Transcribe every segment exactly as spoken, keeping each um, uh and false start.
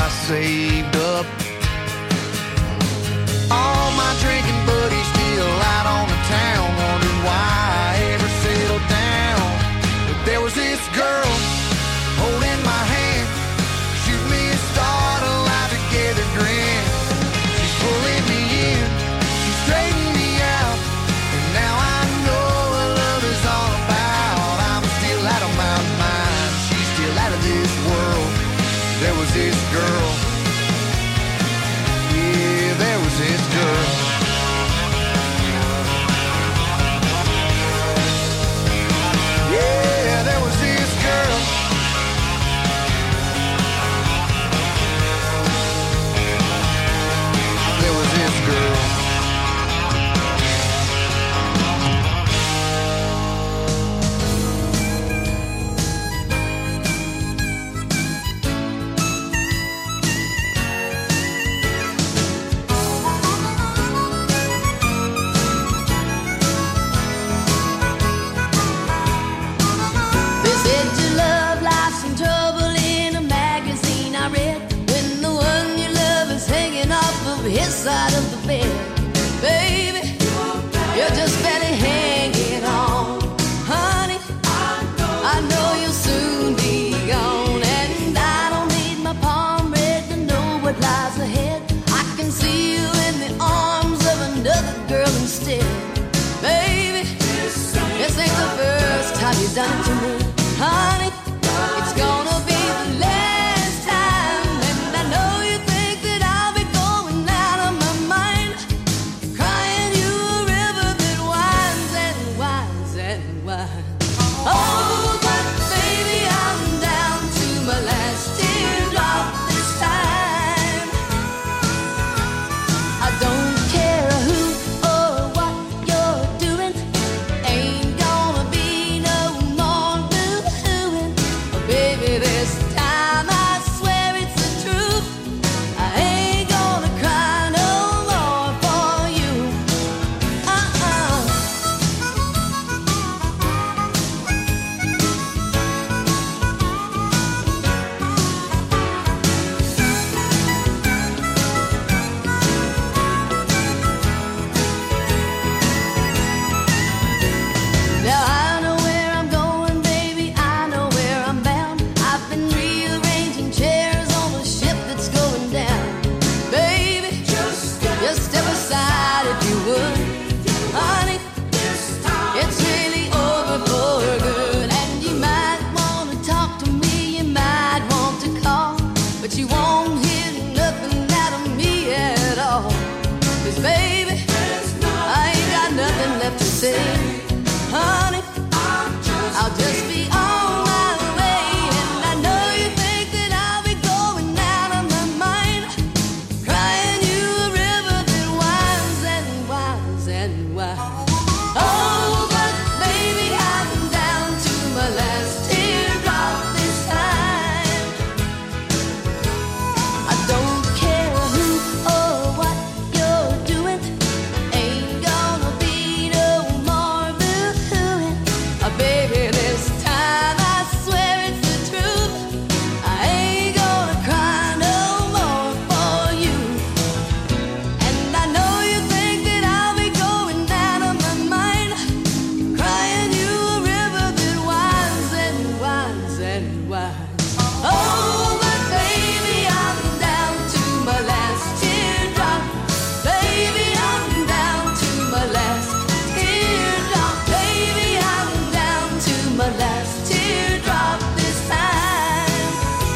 I saved up. All my drinking buddies still out on the town, wondering why I ever settled down. But there was this girl holding my hand, shoot me a start, a life together grin. She's pulling me in, she's straightening me out, and now I know what love is all about. I'm still out of my mind, she's still out of this world. There was this girl, yeah, there was this girl. Yeah, there was this girl. There was this girl. They said your love life's in trouble in a magazine I read, when the one you love is hanging off of his side of the bed. Baby, you're just barely hanging on. Honey, I know you'll soon be gone, and I don't need my palm read to know what lies ahead. I can see you in the arms of another girl instead. Baby, this ain't the first time you've done it to me. Honey, it's gonna be the last time, and I know you think that I'll be going out of my mind, crying you a river that winds and winds and winds. Oh, but baby, I'm down to my last teardrop this time. I don't care who or what you're doing, ain't gonna be no more boo-hooing. Baby, this time I swear it's the truth, I ain't gonna cry no more for you. Uh-uh. Now I know where I'm going, baby, I know where I'm bound. I've been rearranging chairs on the ship that's going down. Baby, just step aside if you would. Honey, it's really over for good, and you might want to talk to me, you might want to call, but you won't hear nothing out of me at all. 'Cause baby, I ain't got nothing left to say. Honey, I'll just be on my way, and I know you think that I'll be going out of my mind, crying you a river that winds and winds and winds. Oh, but baby, I'm down to my last teardrop this time. I don't care who or what you're doing, ain't gonna be no more boo-hooing. Uh, baby, this time I swear it's the truth, I ain't gonna cry no more for you. And I know you think that I'll be going out of my mind, crying you a river that winds and winds and winds. Oh, but baby, I'm down to my last teardrop. Baby, I'm down to my last teardrop. Baby, I'm down to my last teardrop this time.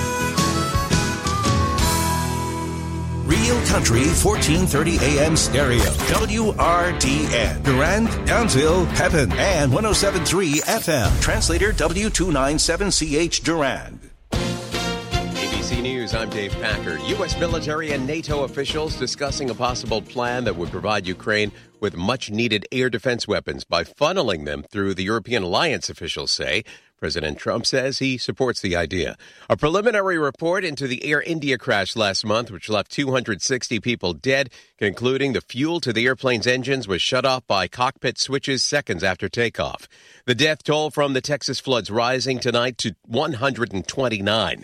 Real Country fourteen thirty A M stereo. W R D N. Durand, Downsville, Pepin, and one oh seven point three F M. Translator W two ninety-seven C H Durand. A B C News, I'm Dave Packer. U S military and NATO officials discussing a possible plan that would provide Ukraine with much-needed air defense weapons by funneling them through the European alliance, officials say. President Trump says he supports the idea. A preliminary report into the Air India crash last month, which left two hundred sixty people dead, concluding the fuel to the airplane's engines was shut off by cockpit switches seconds after takeoff. The death toll from the Texas floods rising tonight to one hundred twenty-nine.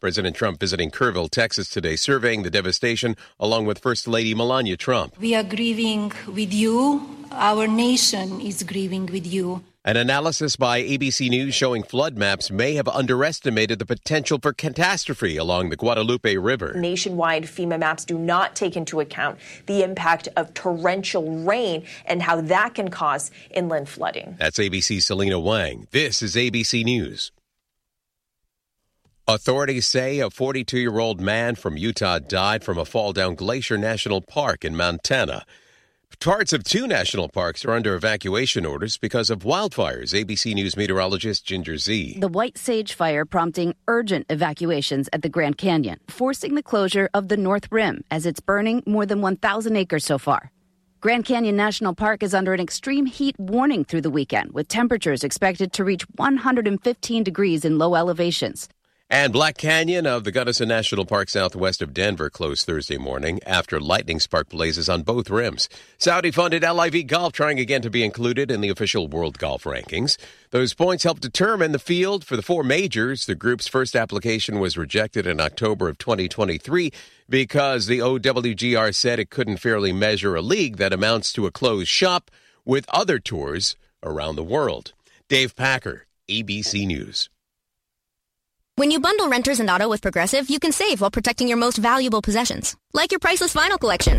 President Trump visiting Kerrville, Texas today, surveying the devastation along with First Lady Melania Trump. We are grieving with you. Our nation is grieving with you. An analysis by A B C News showing flood maps may have underestimated the potential for catastrophe along the Guadalupe River. Nationwide FEMA maps do not take into account the impact of torrential rain and how that can cause inland flooding. That's A B C's Selena Wang. This is A B C News. Authorities say a forty-two-year-old man from Utah died from a fall down Glacier National Park in Montana. Parts of two national parks are under evacuation orders because of wildfires. A B C News meteorologist Ginger Z. The White Sage Fire prompting urgent evacuations at the Grand Canyon, forcing the closure of the North Rim as it's burning more than one thousand acres so far. Grand Canyon National Park is under an extreme heat warning through the weekend, with temperatures expected to reach one hundred fifteen degrees in low elevations. And Black Canyon of the Gunnison National Park southwest of Denver closed Thursday morning after lightning sparked blazes on both rims. Saudi-funded L I V Golf trying again to be included in the official World Golf Rankings. Those points help determine the field for the four majors. The group's first application was rejected in October of twenty twenty-three because the O W G R said it couldn't fairly measure a league that amounts to a closed shop with other tours around the world. Dave Packer, A B C News. When you bundle renters and auto with Progressive, you can save while protecting your most valuable possessions, like your priceless vinyl collection.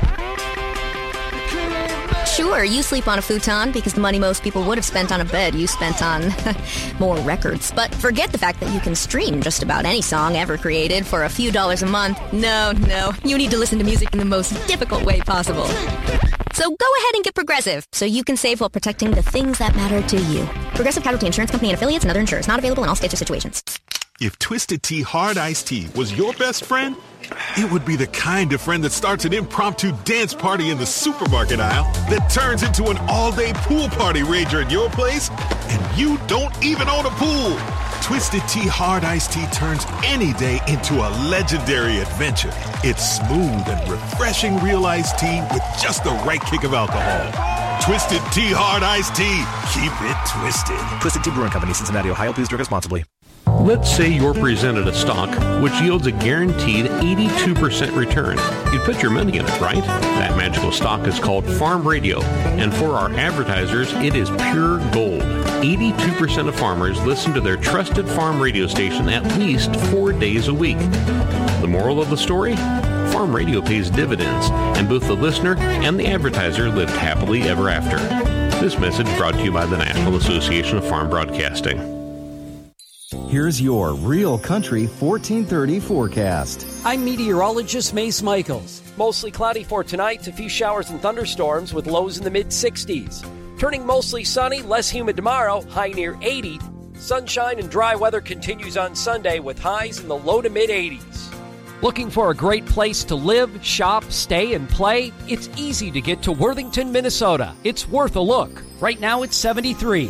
Sure, you sleep on a futon because the money most people would have spent on a bed you spent on more records. But forget the fact that you can stream just about any song ever created for a few dollars a month. No, no, you need to listen to music in the most difficult way possible. So go ahead and get Progressive so you can save while protecting the things that matter to you. Progressive Casualty Insurance Company and affiliates and other insurers. Not available in all states or situations. If Twisted Tea Hard Iced Tea was your best friend, it would be the kind of friend that starts an impromptu dance party in the supermarket aisle that turns into an all-day pool party rager at your place, and you don't even own a pool. Twisted Tea Hard Iced Tea turns any day into a legendary adventure. It's smooth and refreshing real iced tea with just the right kick of alcohol. Twisted Tea Hard Iced Tea. Keep it twisted. Twisted Tea Brewing Company, Cincinnati, Ohio. Please drink responsibly. Let's say you're presented a stock which yields a guaranteed eighty-two percent return. You'd put your money in it, right? That magical stock is called Farm Radio, and for our advertisers, it is pure gold. eighty-two percent of farmers listen to their trusted farm radio station at least four days a week. The moral of the story? Farm Radio pays dividends, and both the listener and the advertiser lived happily ever after. This message brought to you by the National Association of Farm Broadcasting. Here's your Real Country fourteen thirty forecast. I'm meteorologist Mace Michaels. Mostly cloudy for tonight, a few showers and thunderstorms with lows in the mid-sixties. Turning mostly sunny, less humid tomorrow, high near eighty. Sunshine and dry weather continues on Sunday with highs in the low to mid-eighties. Looking for a great place to live, shop, stay, and play? It's easy to get to Worthington, Minnesota. It's worth a look. Right now it's seventy-three.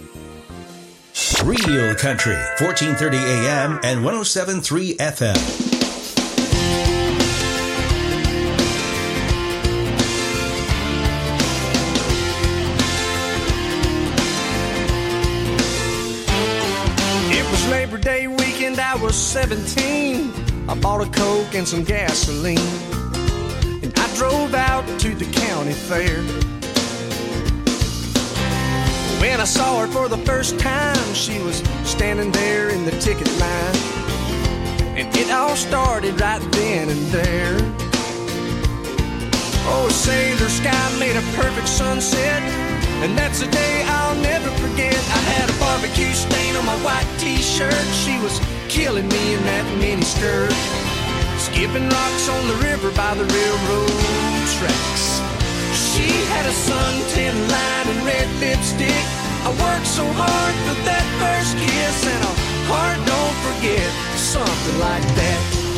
Real Country, fourteen thirty A M and one oh seven point three F M. It was Labor Day weekend, I was seventeen. I bought a Coke and some gasoline, and I drove out to the county fair. When I saw her for the first time, she was standing there in the ticket line, and it all started right then and there. Oh, say, the sky made a perfect sunset, and that's a day I'll never forget. I had a barbecue stain on my white t-shirt. She was killing me in that mini skirt, skipping rocks on the river by the railroad tracks. She had a suntan line and red lipstick. I worked so hard for that first kiss, and a heart don't forget, something like that.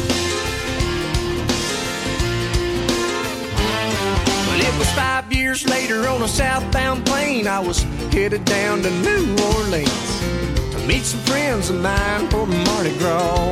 But it was five years later on a southbound plane. I was headed down to New Orleans to meet some friends of mine for Mardi Gras.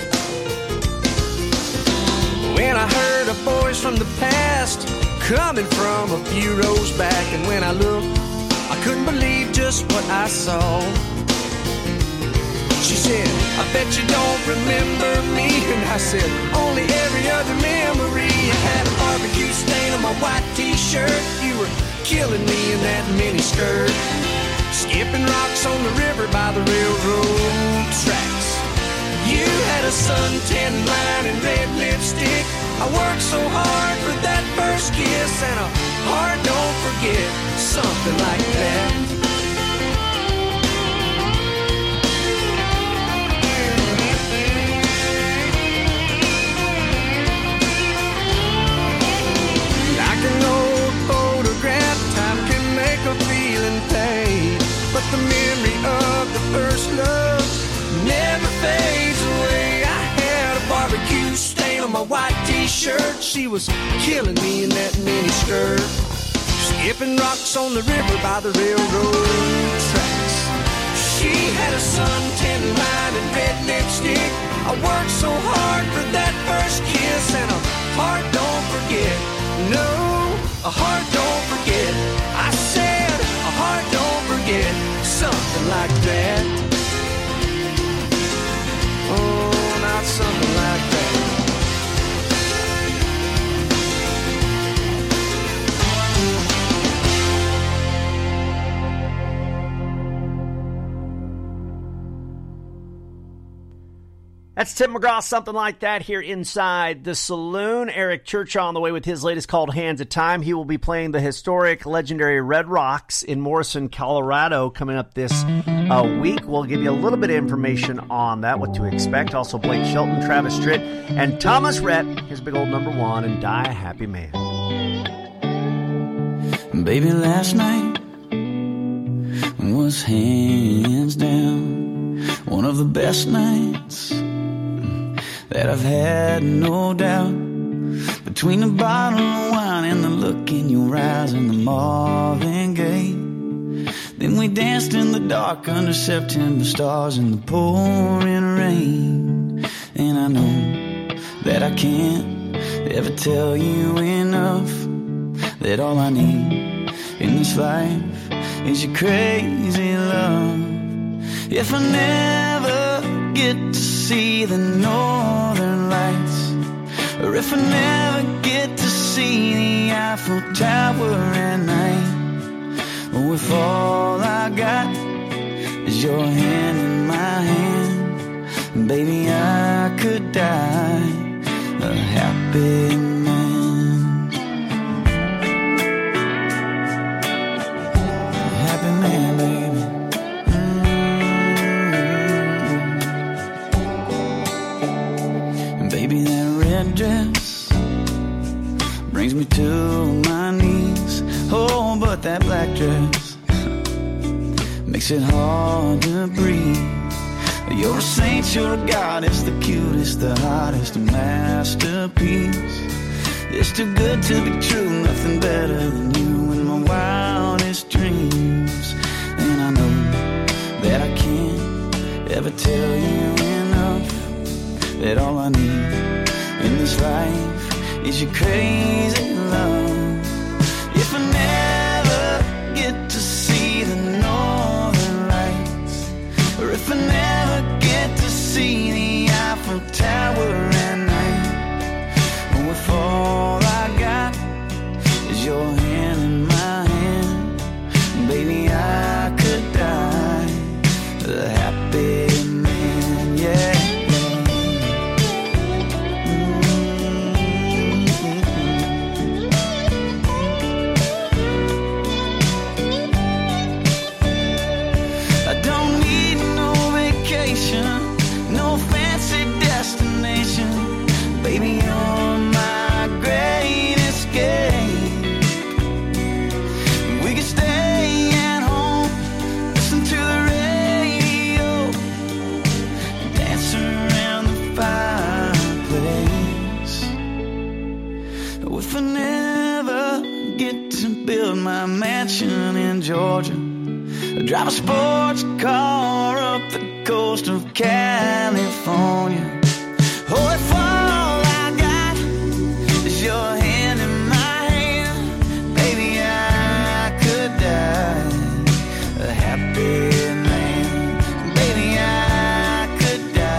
When I heard a voice from the past coming from a few rows back, and when I looked, I couldn't believe just what I saw. She said, I bet you don't remember me. And I said, only every other memory. You had a barbecue stain on my white t-shirt. You were killing me in that mini skirt. Skipping rocks on the river by the railroad tracks. You had a suntan line and red lipstick. I worked so hard for that first kiss, and a heart don't forget, something like that. Like an old photograph, time can make a feeling fade, but the memory of the first love never fades away. I had a barbecue stain on my white t-shirt. She was killing me in that mini skirt. Skipping rocks on the river by the railroad tracks. She had a suntan line and red lipstick. I worked so hard for that first kiss, and a heart don't forget. No, a heart don't forget. I said a heart don't forget. Something like that. Oh, not something like that. That's Tim McGraw, Something Like That, here inside the saloon. Eric Church on the way with his latest called Hands of Time. He will be playing the historic, legendary Red Rocks in Morrison, Colorado, coming up this uh, week. We'll give you a little bit of information on that, what to expect. Also, Blake Shelton, Travis Tritt, and Thomas Rhett, his big old number one, and Die a Happy Man. Baby, last night was hands down one of the best nights that I've had, no doubt. Between the bottle of wine and the look in your eyes and the Marvin Gaye, then we danced in the dark under September stars in the pouring rain. And I know that I can't ever tell you enough that all I need in this life is your crazy love. If I never get to see the northern lights, or if I never get to see the Eiffel Tower at night, or if all I got is your hand in my hand, baby, I could die a happy man. A happy man, baby. Baby, that red dress brings me to my knees. Oh, but that black dress makes it hard to breathe. You're a saint, you're a goddess, the cutest, the hottest, a masterpiece. It's too good to be true, nothing better than you in my wildest dreams. And I know that I can't ever tell you enough that all I need in this life is your crazy love. If I never get to see the northern lights, or if I never get to see the Eiffel Tower at night, or if all I got is your hand in my hand, baby, I could die a happy man, yeah. No fancy destination, baby, you're my great escape. We could stay at home, listen to the radio, dance around the fireplace. If I never get to build my mansion in Georgia, drive a sports car up the coast of California. Oh, if all I got is your hand in my hand, baby, I could die a happy man. Baby, I could die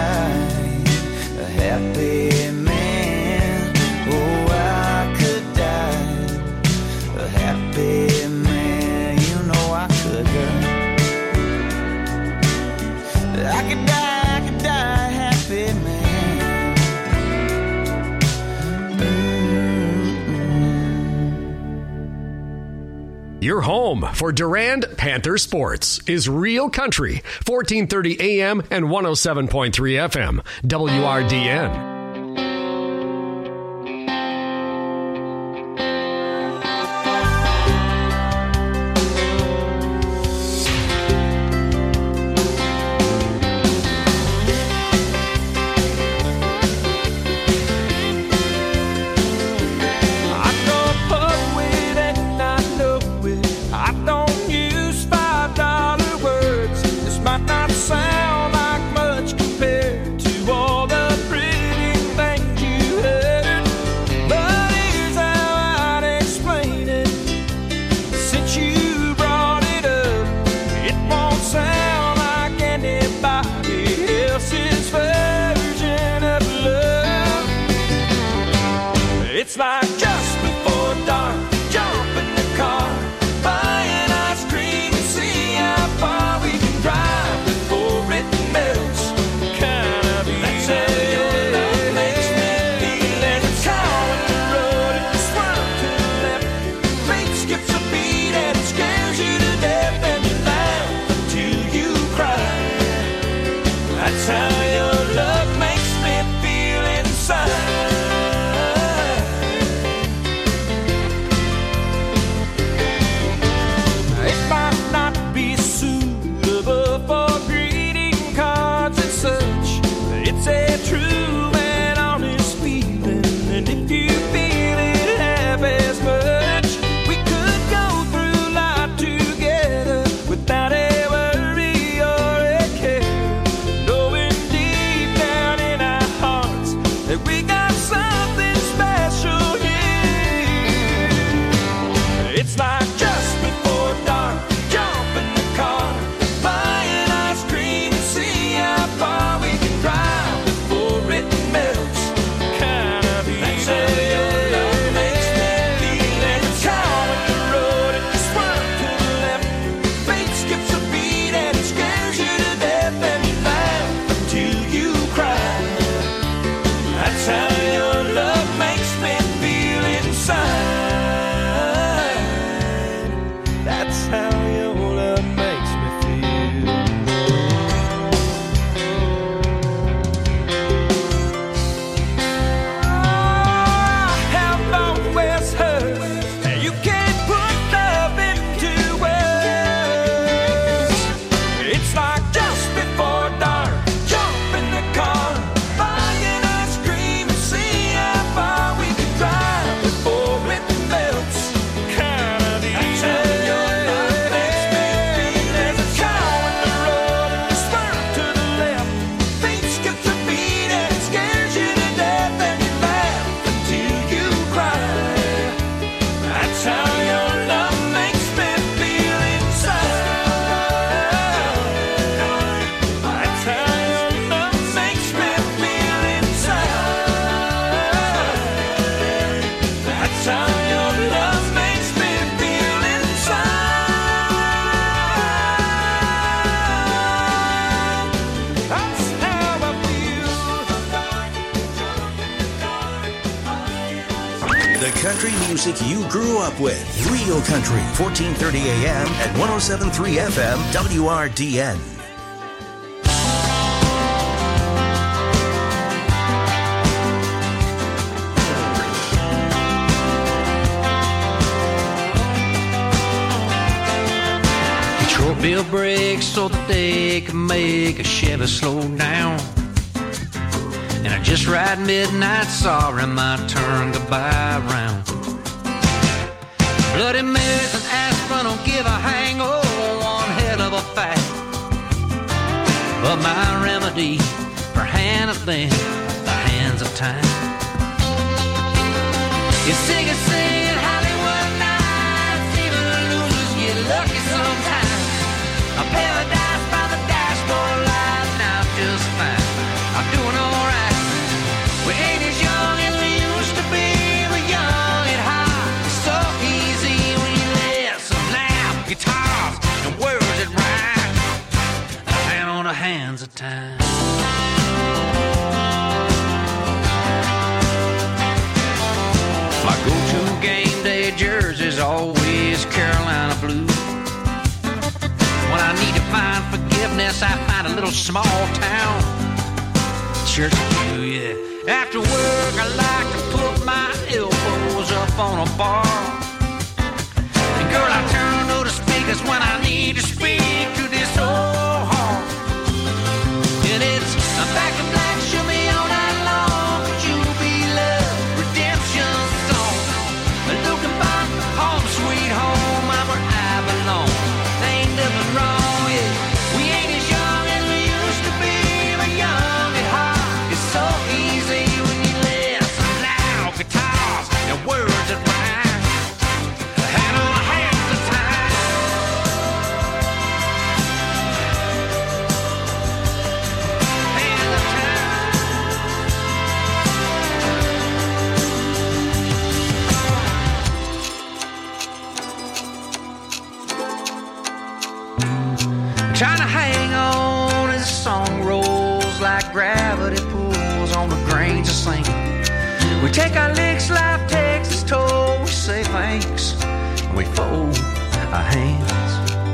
Your home for Durand Panther sports is Real Country, fourteen thirty A M and one oh seven point three F M, W R D N. Music you grew up with. Real Country, fourteen thirty A M and one oh seven point three F M, W R D N. Detroit built brakes so that they could make a Chevy slow down. And I just ride midnight, sorry my turn to buy around. Bloody Marys and aspirin don't give a hang, oh, one hell of a fact. But my remedy for handling the hands of time is sing and sing Hollywood nights. Even losers get lucky sometimes. A paradise by the dashboard light, now just fine. I'm doing alright. We ain't as young as we used to be. We're young and hot. It's so easy when you listen loud guitars and words that rhyme. A hand on the hands of time. My go-to unless I find a little small town church to do, yeah. After work, I like to put my elbows up on a bar. And girl, I turn on the speakers when I need to speak to this old heart. And it's a back in black, show me all night long. Could you be love, redemption song? Looking back, home sweet home, I'm where I belong. There ain't nothing wrong, yeah. We ain't as young as we used to be, but young at heart. It's so easy when you listen loud guitars and words that rhyme. Hand on hands of time. Hands of time. Trying to hang on as the song rolls like gravity pulls on the grains of sand. We take our licks, life takes its toll. We say thanks, and we fold our hands.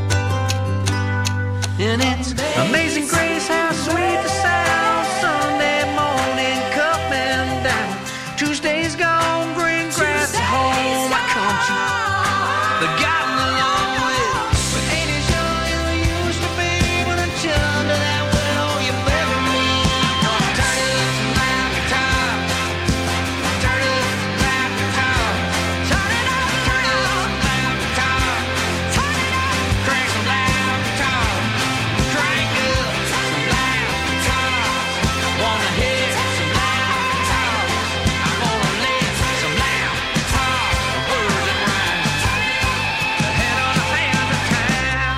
And it's amazing grace how sweet the sound. Sunday morning coming down. Tuesday's gone, green grass at home. I come to the gotten along with. But ain't as young as we used to be. But until under that well, you better leave. Turn it up some loud guitar. Turn it up some loud guitar. Turn it up, turn it up some loud guitar. Turn it up, crank some loud guitar. Crank up some loud guitar. Wanna hear some loud guitar. I wanna live some loud guitar. Words that rhyme. The head on the hands of town.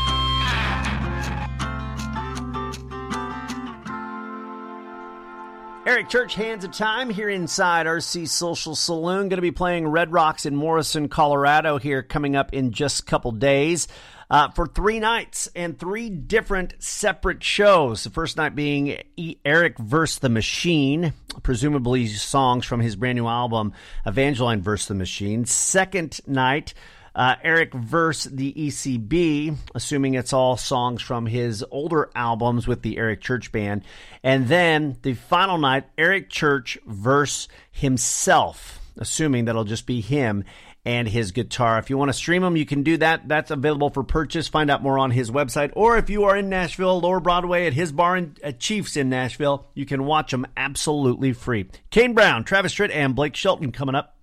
Eric Church, Hands of Time, here inside R C Social Saloon. Going to be playing Red Rocks in Morrison, Colorado here coming up in just a couple days uh, for three nights and three different separate shows. The first night being E- Eric versus the Machine, presumably songs from his brand new album, Evangeline versus the Machine. Second night, Uh, Eric versus the E C B, assuming it's all songs from his older albums with the Eric Church Band. And then the final night, Eric Church versus himself, assuming that'll just be him and his guitar. If you want to stream them, you can do that. That's available for purchase. Find out more on his website. Or if you are in Nashville, Lower Broadway at his bar in, at Chiefs in Nashville, you can watch them absolutely free. Kane Brown, Travis Tritt, and Blake Shelton coming up.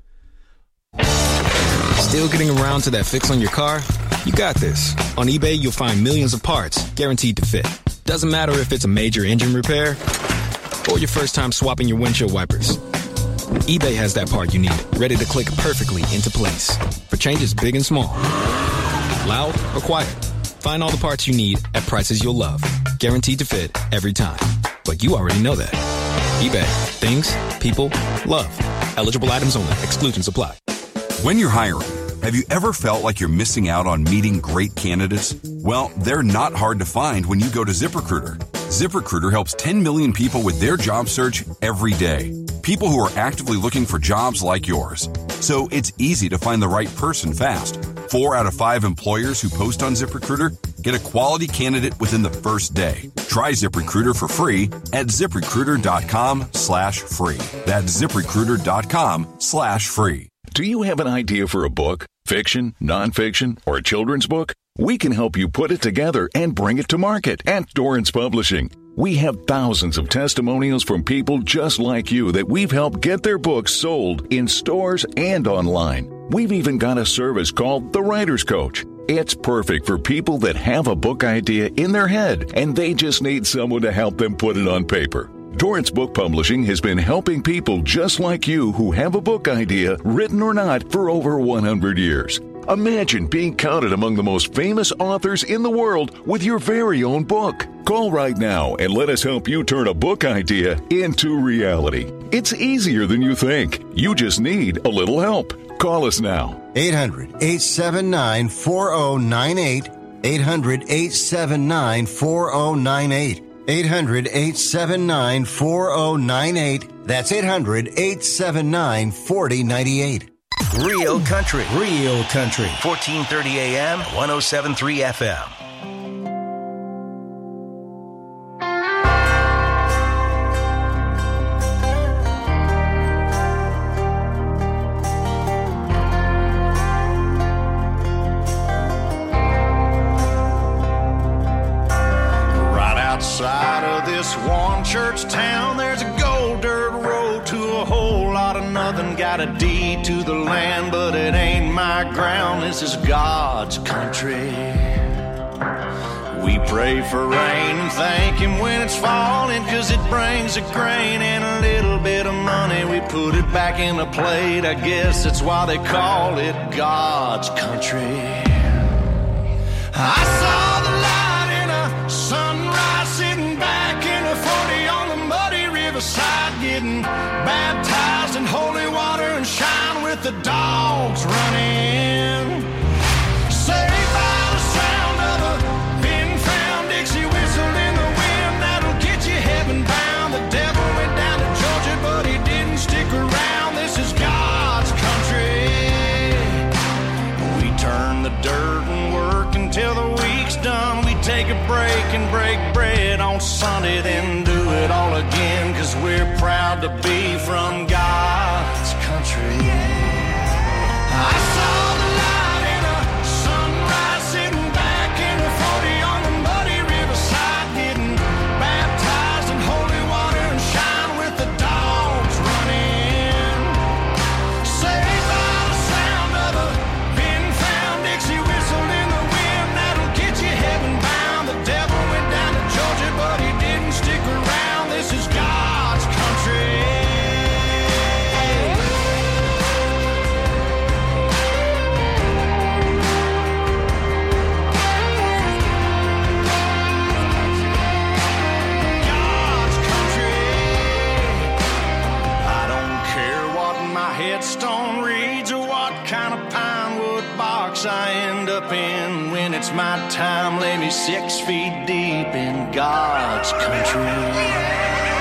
Still getting around to that fix on your car? You got this. On eBay, you'll find millions of parts guaranteed to fit. Doesn't matter if it's a major engine repair or your first time swapping your windshield wipers. eBay has that part you need, ready to click perfectly into place for changes big and small. Loud or quiet, find all the parts you need at prices you'll love. Guaranteed to fit every time. But you already know that. eBay. Things, people, love. Eligible items only. Exclusions apply. When you're hiring, have you ever felt like you're missing out on meeting great candidates? Well, they're not hard to find when you go to ZipRecruiter. ZipRecruiter helps ten million people with their job search every day. People who are actively looking for jobs like yours. So it's easy to find the right person fast. Four out of five employers who post on ZipRecruiter get a quality candidate within the first day. Try ZipRecruiter for free at ZipRecruiter.com slash free. That's ZipRecruiter.com slash free. Do you have an idea for a book, fiction, nonfiction, or a children's book? We can help you put it together and bring it to market at Dorrance Publishing. We have thousands of testimonials from people just like you that we've helped get their books sold in stores and online. We've even got a service called The Writer's Coach. It's perfect for people that have a book idea in their head and they just need someone to help them put it on paper. Dorrance Book Publishing has been helping people just like you who have a book idea, written or not, for over one hundred years. Imagine being counted among the most famous authors in the world with your very own book. Call right now and let us help you turn a book idea into reality. It's easier than you think. You just need a little help. Call us now. eight hundred, eight seven nine, four oh nine eight. eight hundred, eight seven nine, four oh nine eight. eight hundred, eight seven nine, four oh nine eight. That's eight hundred, eight seven nine, four oh nine eight. Real country. Real country. fourteen thirty A M, one oh seven point three F M. church town, there's a gold dirt road to a whole lot of nothing. Got a deed to the land, but it ain't my ground. This is God's country. We pray for rain and thank him when it's falling, cause it brings a grain and a little bit of money. We put it back in a plate, I guess that's why they call it God's country. I saw the light in a sunrise, sitting back in a forty on the muddy riverside, getting baptized in holy water and shine with the dogs running. Saved by the sound of a pin-found Dixie whistle in the wind that'll get you heaven bound. The devil went down to Georgia, but he didn't stick around. This is God's country. We turn the dirt and work until the week's done. We take a break and break bread on Sunday, then do it all again, cause we're proud to be from God's country. I saw the light in a sunrise, sitting back in a forty on the muddy riverside, getting baptized in holy water and shine with the dogs running. Saved by the sound of a pin-found Dixie whistle in the wind that'll get you heaven bound. The devil went down to Georgia, but he didn't stick around. This is God's country. Headstone reads or what kind of pine wood box I end up in. When it's my time, lay me six feet deep in God's country.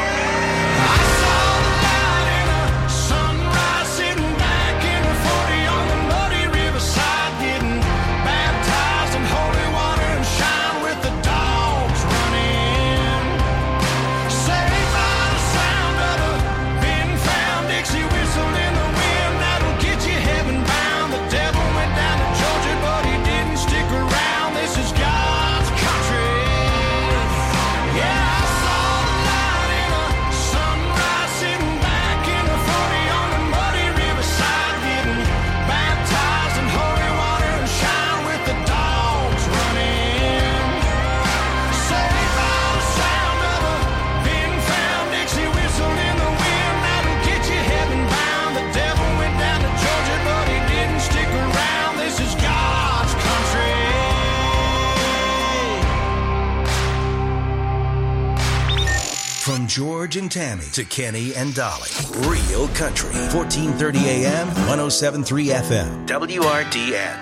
From George and Tammy to Kenny and Dolly. Real Country. fourteen thirty A M, one oh seven point three F M. W R D N.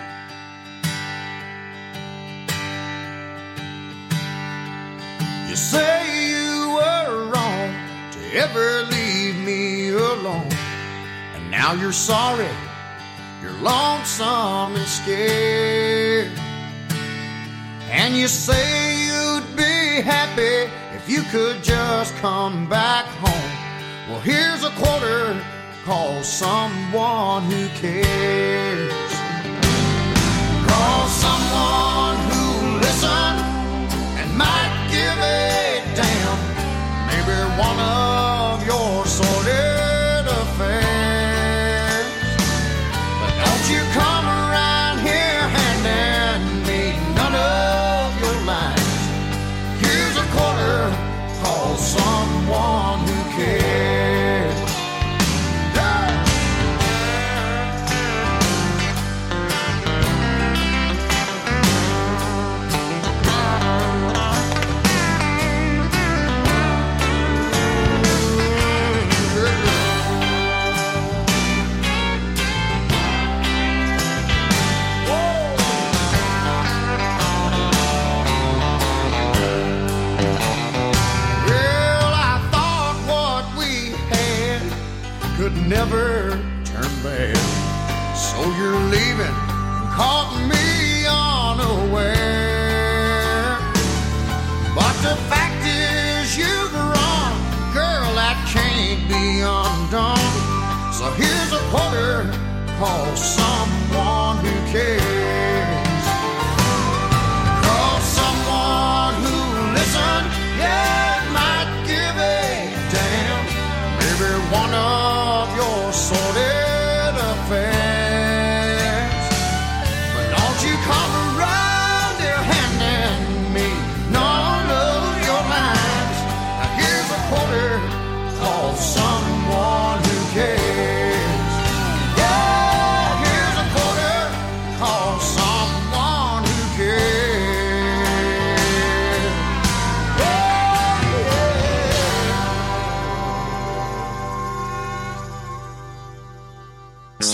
You say you were wrong to ever leave me alone, and now you're sorry, you're lonesome and scared. And you say you'd be happy if you could just come back home. Well, here's a quarter, call someone who cares. Call someone who'll listen and might give a damn. Maybe one of your sordid affairs. But don't you come around here handing me none of your lines. Here's a quarter, call someone who cares. Never turn back. So you're leaving and caught me unaware. But the fact is you're wrong, girl, that can't be undone. So here's a quarter, call someone who cares. Call someone who listen, yeah, might give it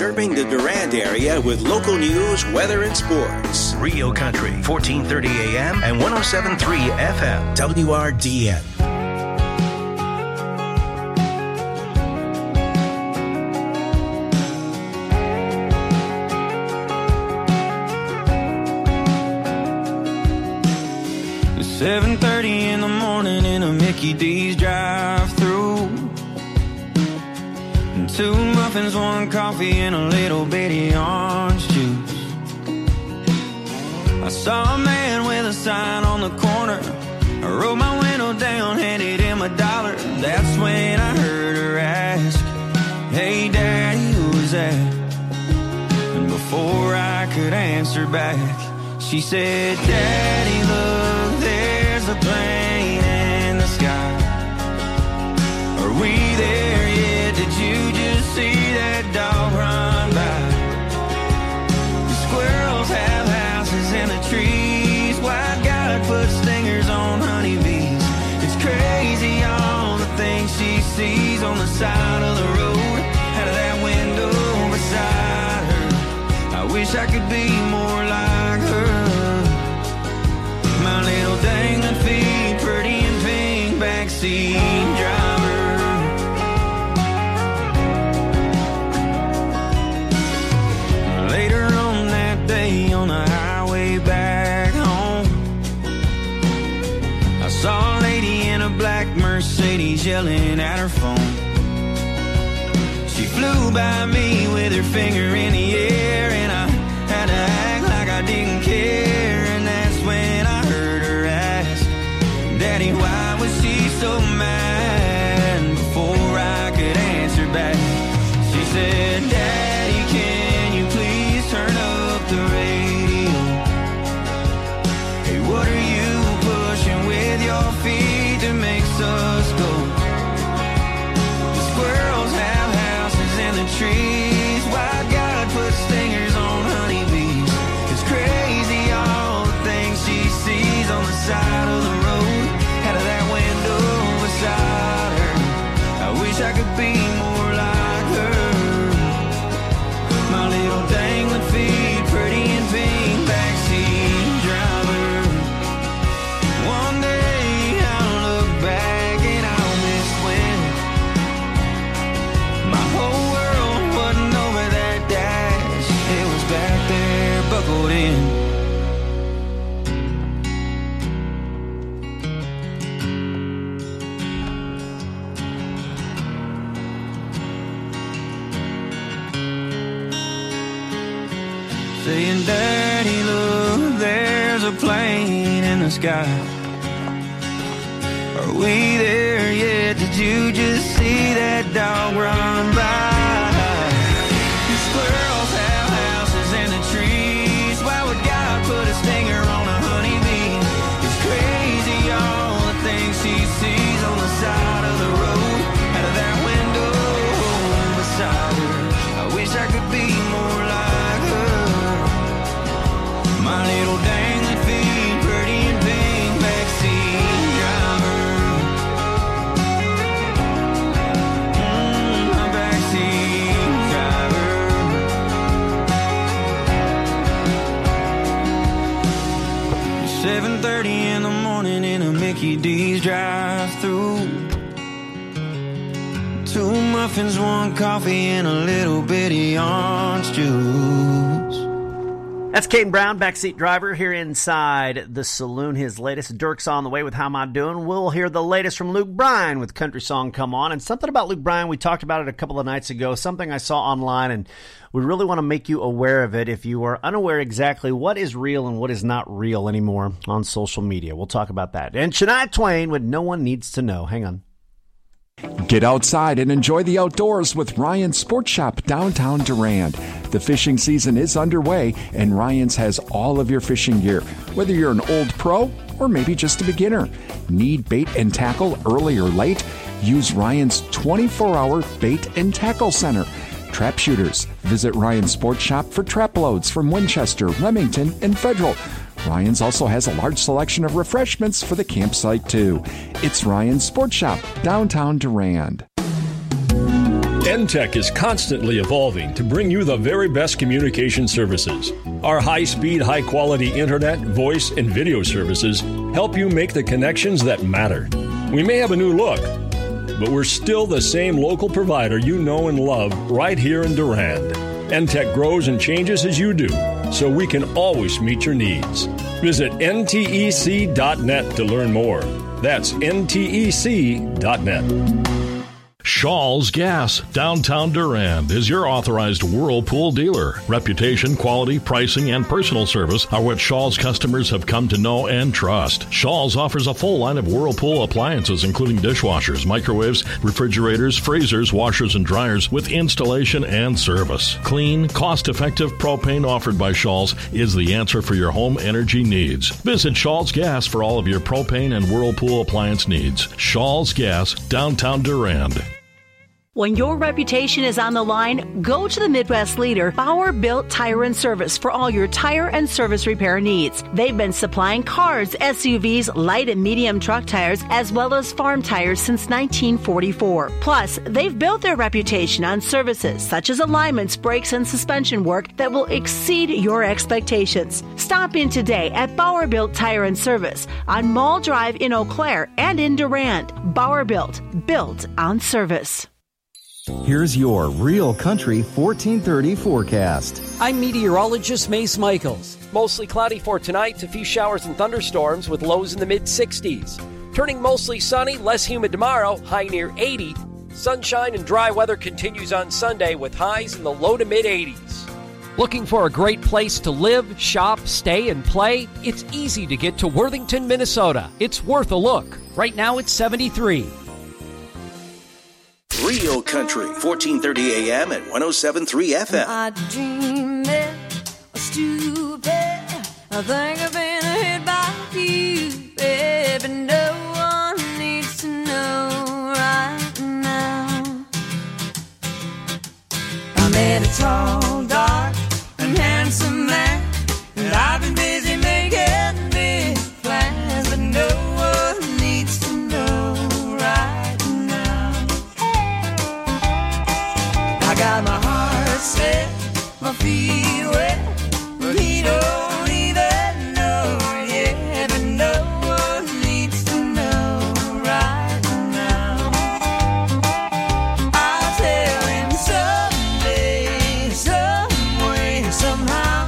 serving the Durand area with local news, weather, and sports. Real Country, fourteen thirty A M and one oh seven point three F M, W R D N. seven thirty in the morning in a Mickey D's drive-thru. Two muffins, one coffee, and a little bitty orange juice. I saw a man with a sign on the corner. I rolled my window down, handed him a dollar. That's when I heard her ask, "Hey Daddy, who's that?" And before I could answer back, she said, "Daddy, look, there's a plane in the sky. Are we there yet? Did you just see that dog run by? The squirrels have houses in the trees. White God put stingers on honeybees. It's crazy all the things she sees on the side of the road, out of that window beside her. I wish I could be more like her. My little dangling feet, pretty and pink, backseat driver." Later on that day on the highway back home, I saw a lady in a black Mercedes yelling at her phone. She flew by me with her finger in the air, and I had to act like I didn't care. And that's when I heard her ask, "Daddy, why was she so mad?" Before I could answer back, she said, "Daddy, can you please turn up the radio? Hey, what are you pushing with your feet that makes us go? The squirrels have houses in the trees. Why God put stingers on honeybees? It's crazy all the things she sees on the side of the road, out of that window beside her. I wish I could be more like her. My little dangling feet, pretty and pink, backseat driver. One day I'll look back and I'll miss when my whole world wasn't over that dash. It was back there, buckled in. Saying, "Daddy, look, there's a plane in the sky. Are we there yet? Did you just see that dog run by? The squirrels have houses in the trees. Why would God put a stinger on a honeybee? It's crazy all the things she sees on the side of the road, out of that window beside her. I wish I could be more like her. My little dangling feet, pretty and pink, backseat driver. Mm, my backseat driver." seven thirty in the morning in a Mickey D's drive-thru. Two muffins, one coffee, and a little bitty orange juice. That's Caden Brown, backseat driver, here inside the saloon. His latest, Dirk's on the way with How Am I Doing? We'll hear the latest from Luke Bryan with Country Song Come On. And something about Luke Bryan, we talked about it a couple of nights ago, something I saw online, and we really want to make you aware of it if you are unaware exactly what is real and what is not real anymore on social media. We'll talk about that. And Shania Twain with No One Needs to Know. Hang on. Get outside and enjoy the outdoors with Ryan's Sports Shop downtown Durand. The fishing season is underway, and Ryan's has all of your fishing gear, whether you're an old pro or maybe just a beginner. Need bait and tackle early or late? Use Ryan's twenty-four hour bait and tackle center. Trap shooters, visit Ryan's Sports Shop for trap loads from Winchester, Remington, and Federal. Ryan's also has a large selection of refreshments for the campsite, too. It's Ryan's Sports Shop, downtown Durand. N T E C is constantly evolving to bring you the very best communication services. Our high-speed, high-quality internet, voice, and video services help you make the connections that matter. We may have a new look, but we're still the same local provider you know and love right here in Durand. N T E C grows and changes as you do, so we can always meet your needs. Visit N T E C dot net to learn more. That's N T E C dot net. Shaw's Gas, downtown Durand, is your authorized Whirlpool dealer. Reputation, quality, pricing, and personal service are what Shaw's customers have come to know and trust. Shaw's offers a full line of Whirlpool appliances, including dishwashers, microwaves, refrigerators, freezers, washers, and dryers, with installation and service. Clean, cost-effective propane offered by Shaw's is the answer for your home energy needs. Visit Shaw's Gas for all of your propane and Whirlpool appliance needs. Shaw's Gas, downtown Durand. When your reputation is on the line, go to the Midwest leader, Bauer Built Tire and Service, for all your tire and service repair needs. They've been supplying cars, S U Vs, light and medium truck tires, as well as farm tires since nineteen forty-four. Plus, they've built their reputation on services such as alignments, brakes, and suspension work that will exceed your expectations. Stop in today at Bauer Built Tire and Service on Mall Drive in Eau Claire and in Durand. Bauer Built, built on service. Here's your Real Country fourteen thirty forecast. I'm meteorologist Mace Michaels. Mostly cloudy for tonight, a few showers and thunderstorms with lows in the mid sixties. Turning mostly sunny, less humid tomorrow, high near eighty. Sunshine and dry weather continues on Sunday with highs in the low to mid eighties. Looking for a great place to live, shop, stay, and play? It's easy to get to Worthington, Minnesota. It's worth a look. Right now it's seventy-three. Real Country, fourteen thirty A M and one oh seven point three F M. I dream it, stupid. I think I've been hit by you, baby. No one needs to know right now. I met a tall, dark, and handsome man, and I've been busy making big plans, but no one needs to know right now. I got my heart set, my feet wet, but he don't even know yet. But no one needs to know right now. I'll tell him someday, some way, somehow,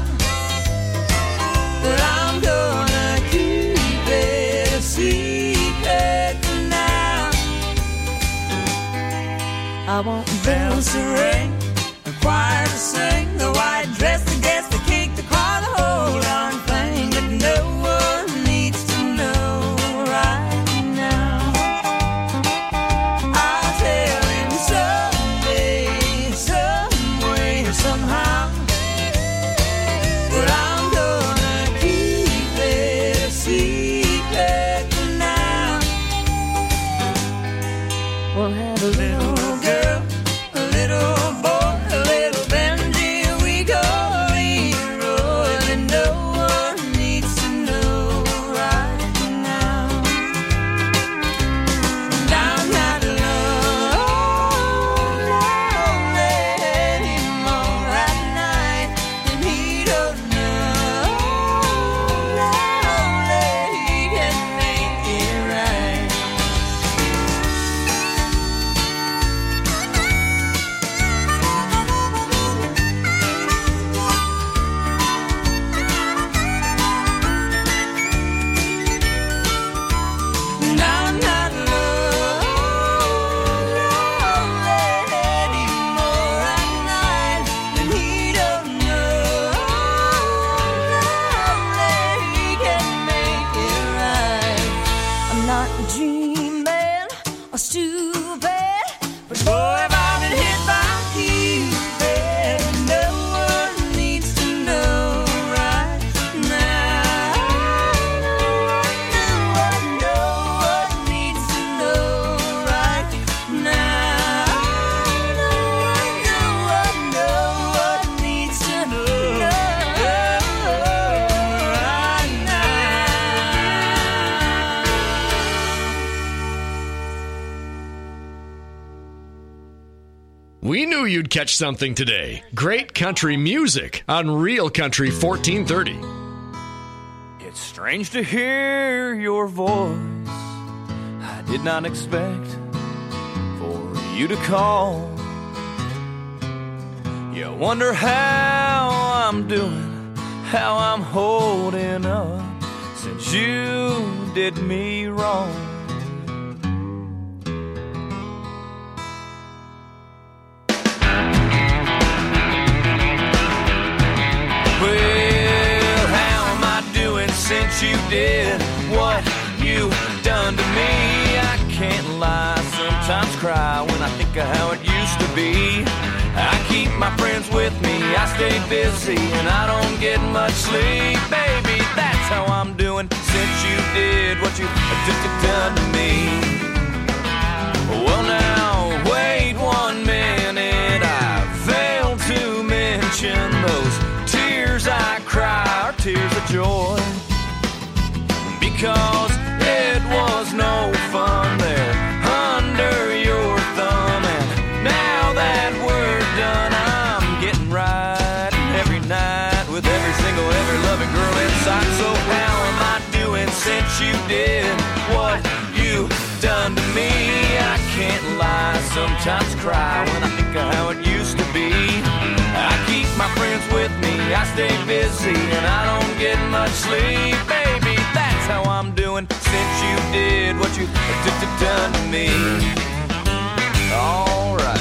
that I'm gonna keep it a secret for now. I want bells to ring, a choir to sing, the white dress, the guest, the cake, the car, the whole darn thing. But no one needs to know right now. I'll tell him someday, some way, somehow, but I'm gonna keep it a secret for now. We'll have a little girl, a little boy, you'd catch something today. Great country music on Real Country fourteen thirty. It's strange to hear your voice. I did not expect for you to call. You wonder how I'm doing, how I'm holding up since you did me wrong. Well, how am I doing since you did what you done to me? I can't lie, sometimes cry when I think of how it used to be. I keep my friends with me, I stay busy, and I don't get much sleep. Baby, that's how I'm doing since you did what you done to me. Well now, wait one minute, I failed to mention those tears I cry are tears of joy. Because it was no fun there under your thumb, and now that we're done, I'm getting right every night with every single, every loving girl inside. So how am I doing since you did what you done to me? I can't lie, sometimes cry when I think of how it used to be. I keep my friends with me, I stay busy, and I don't get much sleep. Baby, that's how I'm doing since you did what you done to me. All right.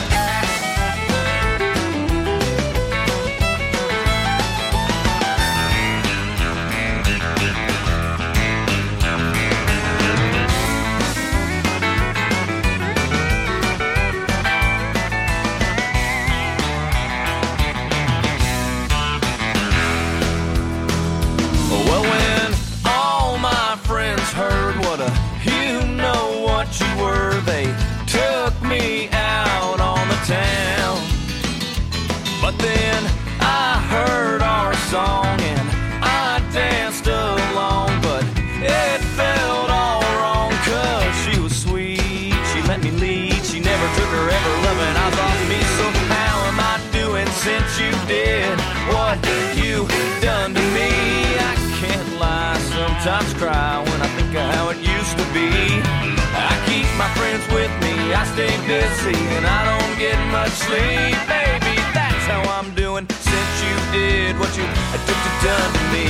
Well, when all my friends heard what a you know what you were, they took me out on the town. But then I heard our song and I danced along, but it felt all wrong, cause she was sweet, she let me lead, she never took her ever loving eyes off me. So how am I doing since you did what you done to me? I can't lie, sometimes cry when I think of how it used to be. I keep my friends with me, I stay busy, and I don't get much sleep. Baby, that's how I'm doing since you did what you done to me.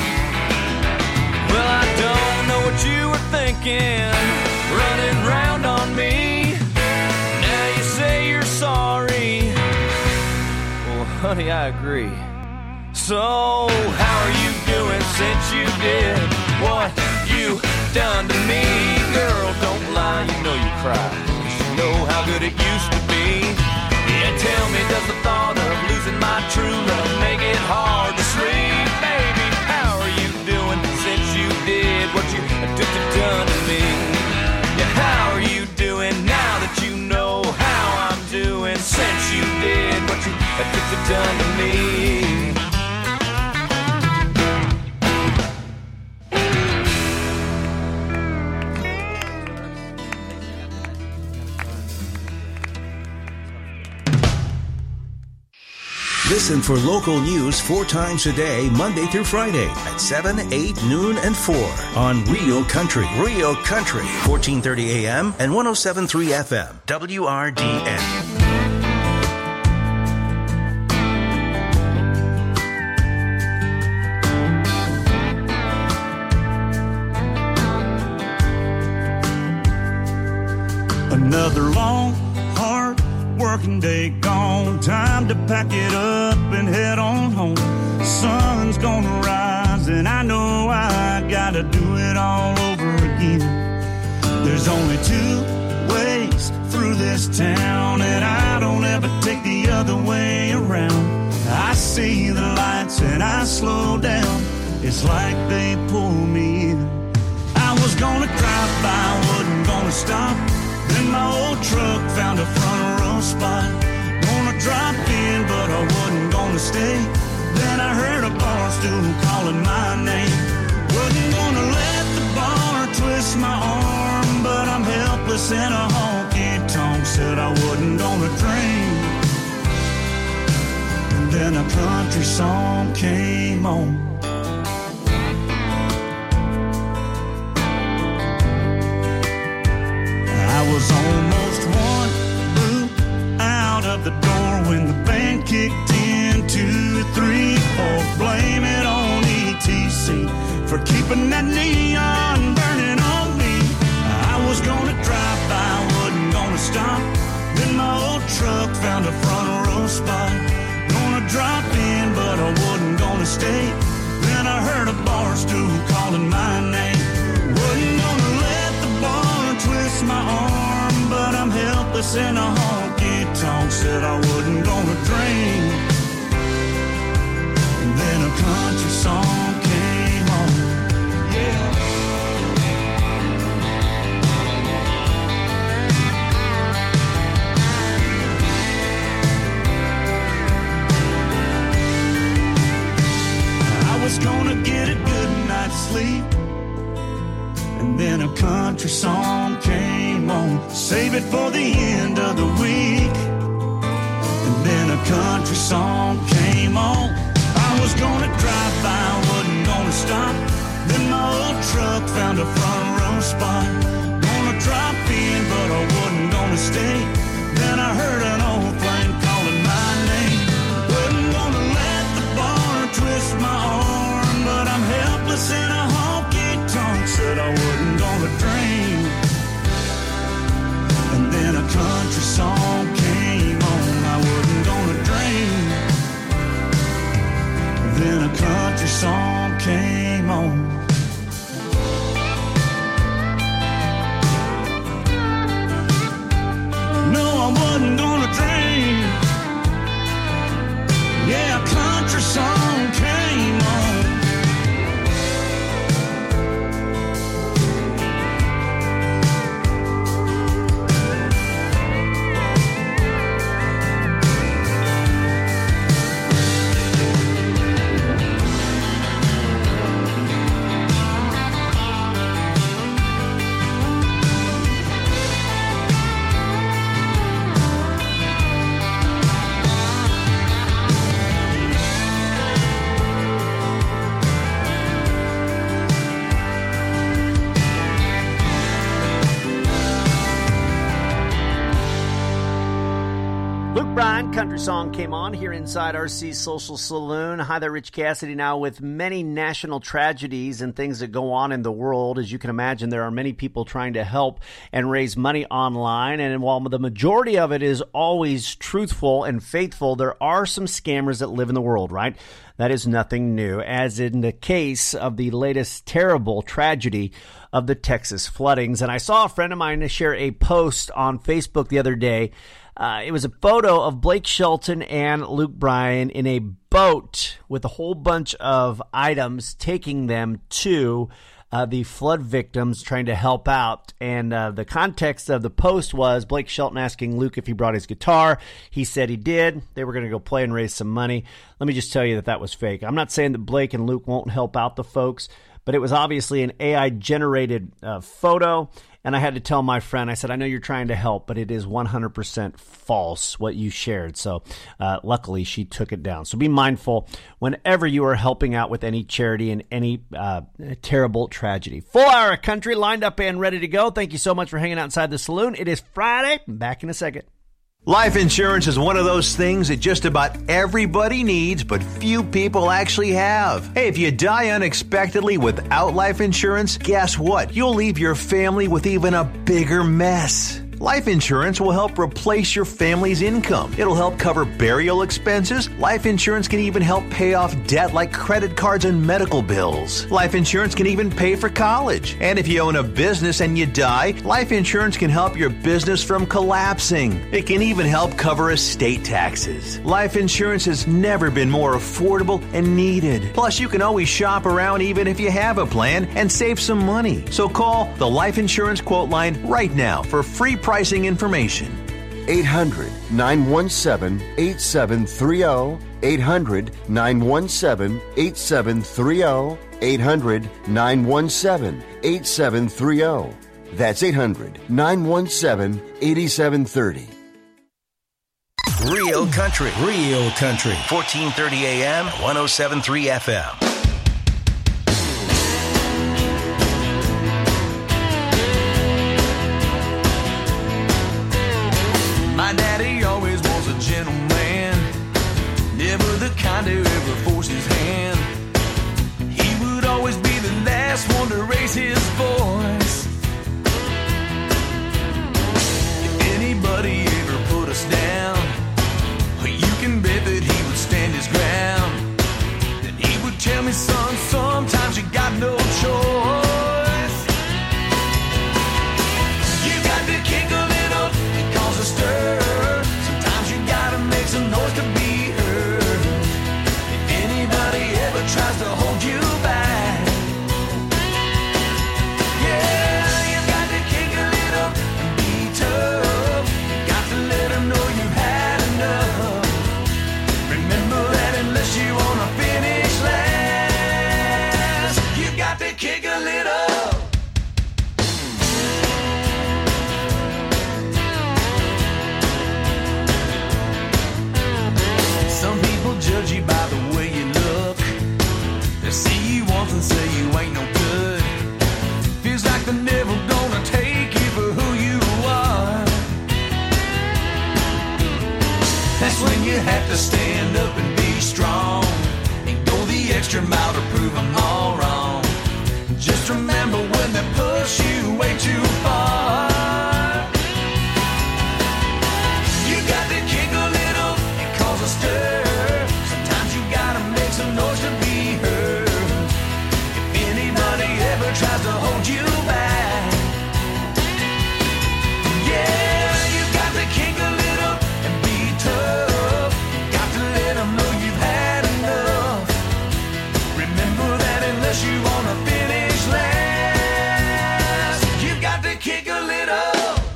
Well, I don't know what you were thinking, running round on me. Now you say you're sorry. Well, honey, I agree. So, how are you doing since you did what you done to me? Girl, don't lie, you know you cry, 'cause you know how good it used to be. Yeah, tell me, does the thought of losing my true love make it hard to sleep? Baby, how are you doing since you did what you done to me? Yeah, how are you doing now that you know how I'm doing since you did what you done to me? Listen for local news four times a day, Monday through Friday at seven, eight, noon, and four on Real Country. Real Country, fourteen thirty A M and one oh seven point three F M, W R D N. Another long, hard working day gone. Time to pack it up and head on home. Sun's gonna rise and I know I gotta do it all over again. There's only two ways through this town, and I don't ever take the other way around. I see the lights and I slow down. It's like they pull me in. I was gonna drive by, wasn't gonna stop. Then my old truck found a front row spot. Gonna drop in, but I wasn't gonna stay. Then I heard a bar stool calling my name. Wasn't gonna let the bar twist my arm, but I'm helpless in a honky tonk. Said I wasn't gonna drink. then a country song came on. I was almost one boot out of the door when the band kicked in two, three, four. Blame it on E T C for keeping that neon burning on me. I was gonna drive by, wasn't gonna stop. Then my old truck found a front row spot. Gonna drop in, but I wasn't gonna stay. Then I heard a bar stool calling my name. Wasn't gonna let the bar twist my arm, but I'm helpless in a honky tonk. Said I wasn't gonna drink. And then a country song came on. Yeah. I was gonna get a good night's sleep, and then a country song came on. Save it for the end of the week. And then a country song came on. I was gonna drive by, wasn't gonna stop. Then my old truck found a front row spot. Gonna drop in, but I wasn't gonna stay. Then I heard an old flame calling my name. Wasn't gonna let the bar twist my arm, but I'm helpless in a honky tonk. Said I wasn't gonna drink. And then a country song came on. I wasn't gonna drink. Then a country song came on. No, I wasn't gonna drink. Yeah, a country song came on. Country song came on here inside R C Social Saloon. Hi there, Rich Cassidy. Now, with many national tragedies and things that go on in the world, as you can imagine, there are many people trying to help and raise money online. And while the majority of it is always truthful and faithful, there are some scammers that live in the world, right? That is nothing new, as in the case of the latest terrible tragedy of the Texas floodings. And I saw a friend of mine share a post on Facebook the other day. Uh, it was a photo of Blake Shelton and Luke Bryan in a boat with a whole bunch of items, taking them to uh, the flood victims, trying to help out. And uh, the context of the post was Blake Shelton asking Luke if he brought his guitar. He said he did. They were going to go play and raise some money. Let me just tell you that that was fake. I'm not saying that Blake and Luke won't help out the folks, but it was obviously an A I-generated uh, photo. And I had to tell my friend, I said, I know you're trying to help, but it is one hundred percent false what you shared. So uh, luckily, she took it down. So be mindful whenever you are helping out with any charity and any uh, terrible tragedy. Full hour of country lined up and ready to go. Thank you so much for hanging out inside the saloon. It is Friday. Back in a second. Life insurance is one of those things that just about everybody needs, but few people actually have. Hey, if you die unexpectedly without life insurance, guess what? You'll leave your family with even a bigger mess. Life insurance will help replace your family's income. It'll help cover burial expenses. Life insurance can even help pay off debt like credit cards and medical bills. Life insurance can even pay for college. And if you own a business and you die, life insurance can help your business from collapsing. It can even help cover estate taxes. Life insurance has never been more affordable and needed. Plus, you can always shop around even if you have a plan and save some money. So call the Life Insurance Quote Line right now for free pricing information. eight hundred, nine one seven, eight seven three zero. eight hundred, nine one seven, eight seven three zero. eight hundred, nine one seven, eight seven three zero. That's eight hundred, nine one seven, eight seven three zero. Real Country. Real Country. fourteen thirty A M, one oh seven point three F M. My daddy always was a gentleman, never the kind to ever force his hand. He would always be the last one to raise his voice. If anybody ever put us down, you can bet that he would stand his ground. Then he would tell me, son, sometimes you got no choice. You got to kick a little and cause a stir. Sometimes you gotta make some noise to be heard. If anybody ever tries to hold you back, yeah, you got to kick a little and be tough. You got to let them know you've had enough. Remember that unless you wanna finish last, you got to kick a little. Some people judge you by the way you look. They see you once and say you ain't no good. Feels like they're never gonna take you for who you are. That's when you have to stand up and be strong and go the extra mile to prove them all wrong. Just remember when they push you way too far, you got to kick a little and cause a stir. Sometimes you gotta make some noise to be heard. If anybody ever tries to hold you back, yeah, you got to kick a little and be tough. Got to let them know you've had enough. Remember that unless you wanna finish last, you got to kick a little.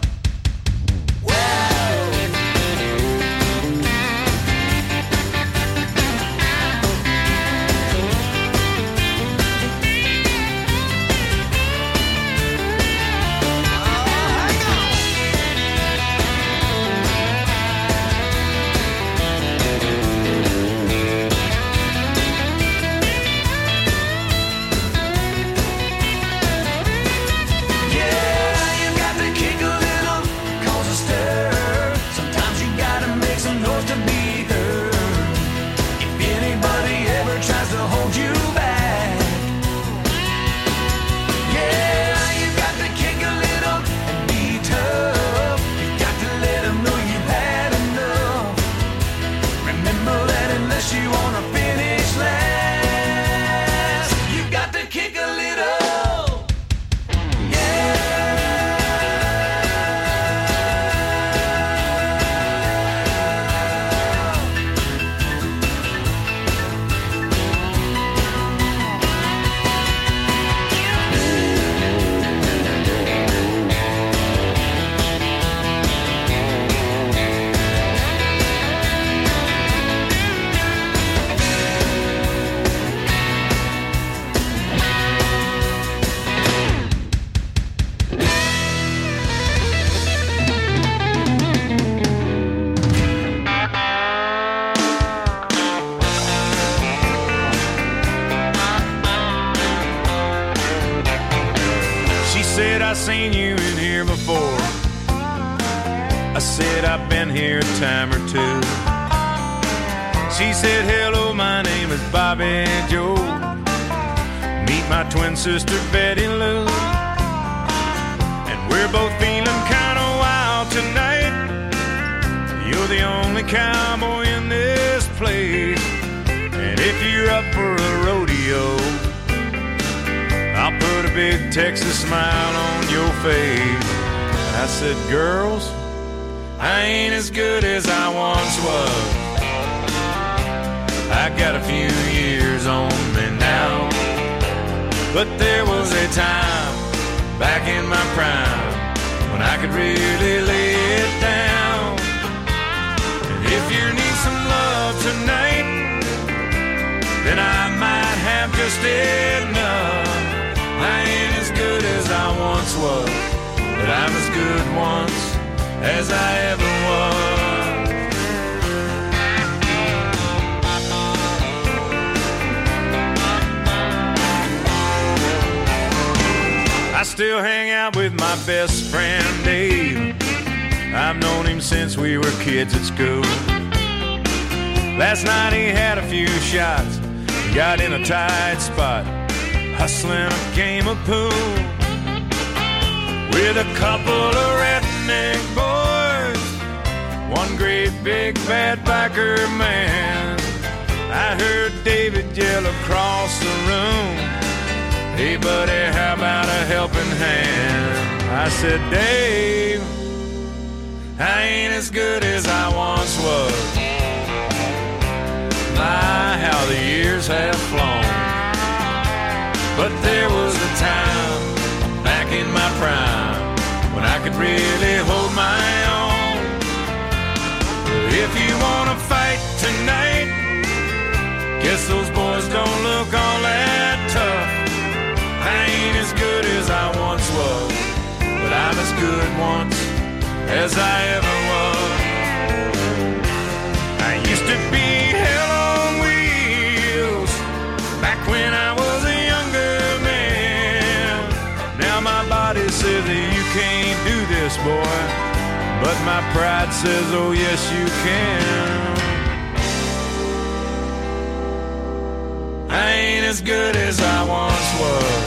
I seen you in here before. I said I've been here a time or two. She said, hello, my name is Bobby Joe. Meet my twin sister Betty Lou. And we're both feeling kind of wild tonight. You're the only cowboy in this place. And if you're up for a rodeo, I'll put a big Texas smile on your face. I said, girls, I ain't as good as I once was. I got a few years on me now. But there was a time back in my prime when I could really lay it down. And if you need some love tonight, then I might have just enough. I ain't as good as I once was, but I'm as good once as I ever was. still hang out with my best friend Dave. I've known him since we were kids at school. Last night he had a few shots, got in a tight spot, hustling a game of pool with a couple of redneck boys, one great big bad biker man. I heard David yell across the room, "Hey buddy, how about a helping hand?" I said, "Dave, I ain't as good as I once was. My, how the years have flown. But there was a time back in my prime when I could really hold my own. If you want to fight tonight, guess those boys don't look all that tough. I ain't as good as I once was, but I'm as good once as I ever was. I used to be hell on wheels back when I was a younger man. Now my body says that you can't do this, boy, but my pride says, oh yes you can. I ain't as good as I once was.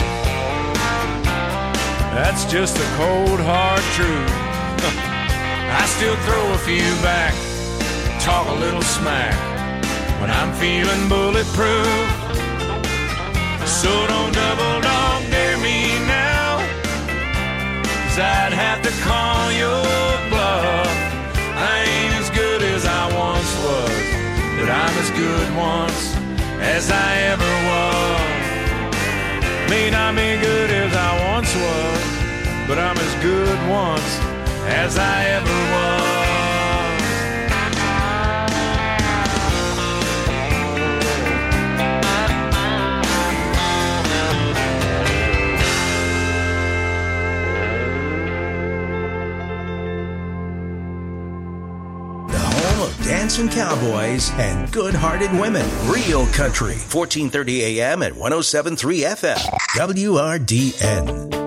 That's just the cold hard truth. I still throw a few back, talk a little smack when I'm feeling bulletproof. So don't double dog dare me now, 'cause I'd have to call your bluff. I ain't as good as I once was, but I'm as good once as I ever was. May not be good as I once was, but I'm as good once as I ever was. Dancing cowboys and good-hearted women. Real Country, fourteen thirty A M at one oh seven point three F M. W R D N.